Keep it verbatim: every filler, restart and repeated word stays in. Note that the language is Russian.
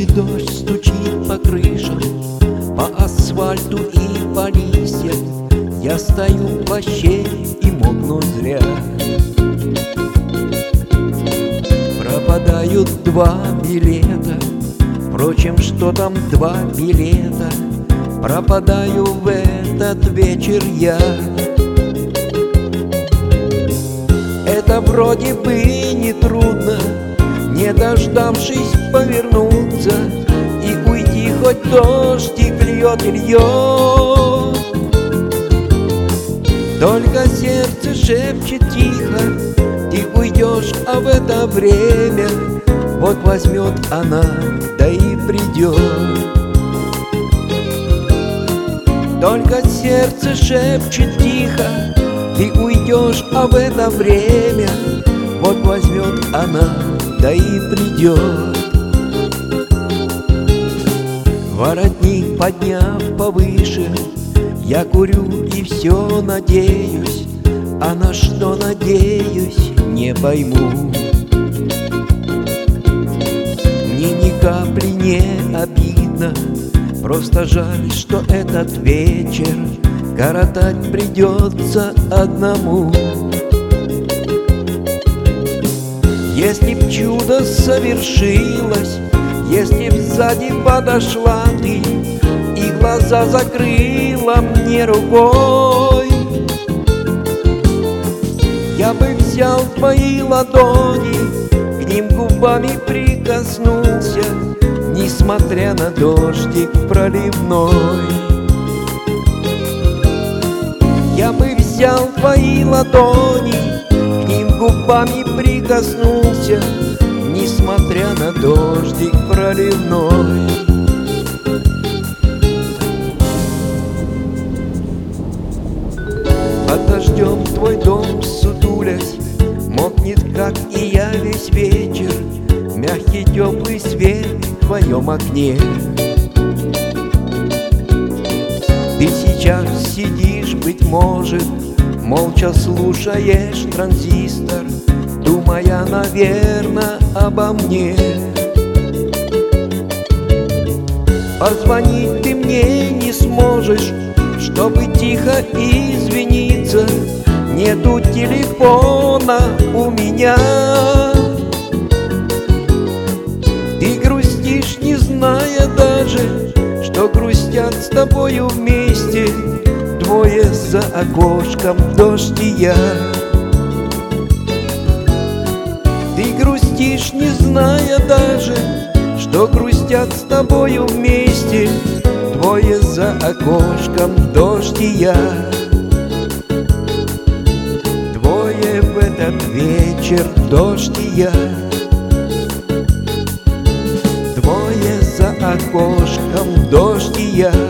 Мокрый дождь стучит по крышам, по асфальту и по листьям. Я стою в плаще и мокну зря. Пропадают два билета. Впрочем, что там два билета? Пропадаю в этот вечер я. Это вроде бы не трудно, не дождавшись повернуться и уйти, хоть дождик льет и льет. Только сердце шепчет тихо: ты уйдешь, а в это время вот возьмет она, да и придет. Только сердце шепчет тихо: ты уйдешь, а в это время вот возьмет она, да и придет. Воротник подняв повыше, я курю и все надеюсь, а на что надеюсь, не пойму. Мне ни капли не обидно, просто жаль, что этот вечер коротать придется одному. Если б чудо совершилось, если б сзади подошла ты и глаза закрыла мне рукой, я бы взял твои ладони, к ним губами прикоснулся, несмотря на дождик проливной. Я бы взял твои ладони, к ним губами прикоснулся, несмотря на дождик проливной. Под дождем твой дом, сутулясь, мокнет, как и я, весь вечер. Мягкий теплый свет в твоем окне. Ты сейчас сидишь, быть может, молча слушаешь транзистор, думая, наверно, обо мне. Позвонить ты мне не сможешь, чтобы тихо извиниться. Нету телефона у меня. Ты грустишь, не зная даже, что грустят с тобою вместе двое за окошком, дождь и я. Ты грустишь, не зная даже, что грустят с тобою вместе двое за окошком, дождь и я. Двое в этот вечер, дождь и я. Двое за окошком, дождь и я.